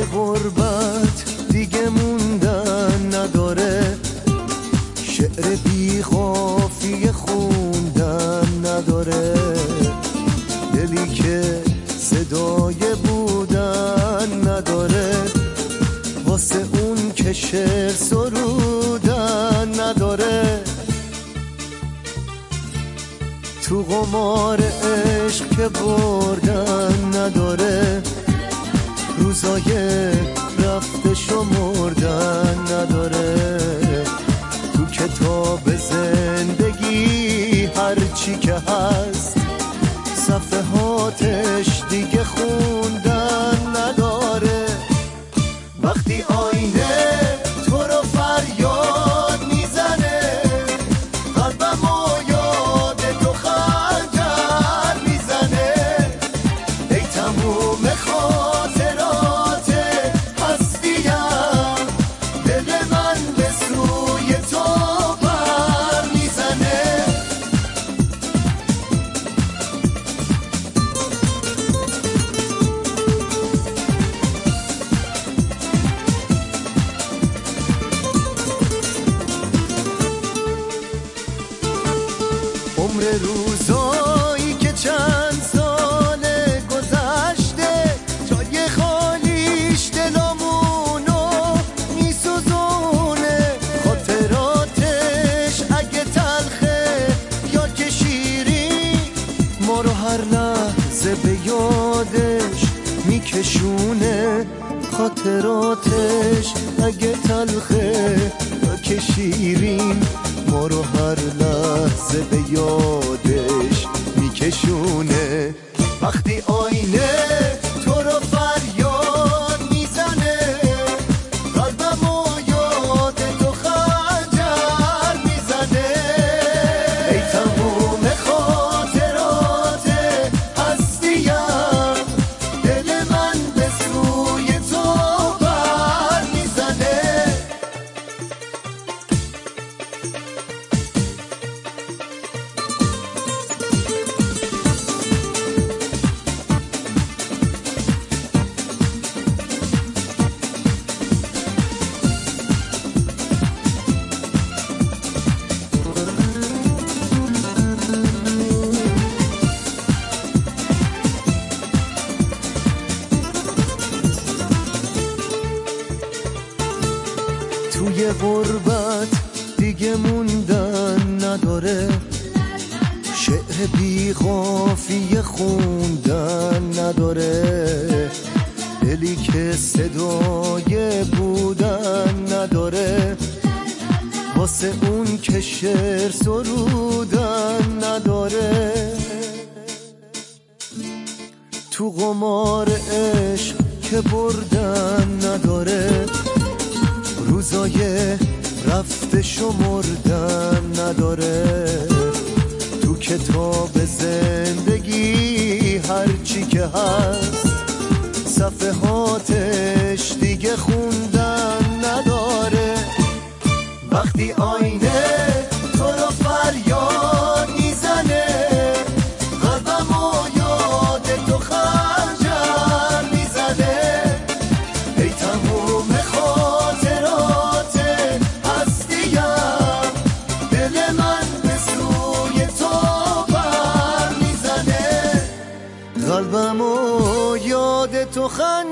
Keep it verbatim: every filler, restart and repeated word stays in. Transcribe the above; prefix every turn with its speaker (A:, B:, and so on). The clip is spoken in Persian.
A: غربت دیگه موندن نداره، شعر بی قافیه خوندن نداره، دلی که صدای بودن نداره، واسه اون که شعر سرودن نداره. تو قمار عشق که بردن نداره، روزای رفته شمردن نداره، تو کتاب زندگی هرچی که هست صفحاتش دیگه خوندن نداره. وقتی آینه تو رو فریاد میزنه، قلبم و یاد تو خنجر میزنه، ای تموم خاطرات هستیم، دل من به سوی تو بر میزنه. عمر روزایی که چند سال گذشته، جای خالیش دلامونو میسوزونه، خاطراتش اگه تلخه یا که شیرین، ما رو هر لحظه به یادش میکشونه، خاطراتش اگه تلخه یا که شیرین، ما رو هر لحظه به یادش میکشونه. وقتی آینه تو رو فریاد میزنه، قلبم و یاد تو خنجر میزنه، ای تموم خاطرات هستیم، دل من به سوی تو بر میزنه. توی غربت دیگه موندن نداره، شعر بی قافیه خوندن نداره، دلی که صدای بودن نداره، واسه اون که شعر سرودن نداره. تو قمار عشق که بردن نداره، روزای رفته شمردن نداره، تو کتاب زندگی هرچی که هست صفحاتش دیگه خوندن نداره. وقتی آینه تو رو فریاد میزنه، قلبم و یاد تو خنجر میزنه، ای تموم خاطرات هستیم، دل من به سوی تو بر میزنه، قلبم و یاد تو خنجر